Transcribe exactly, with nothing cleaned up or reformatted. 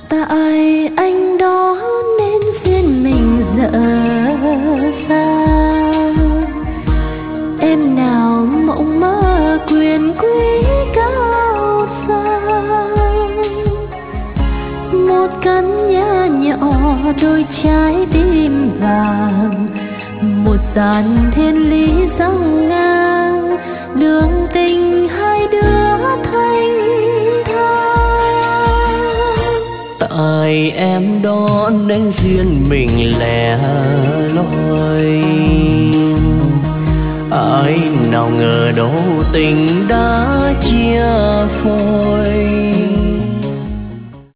Tại anh đó nên duyên mình dở dang, em nào mộng mơ quyền quý cao sang. Một căn nhà nhỏ đôi trái tim vàng, một dàn thiên lý dòng ngang, đường tình hai đứa thanh thang. Tại em đó nên duyên mình lẻ loi, ai nào ngờ đâu tình đã chia phôi.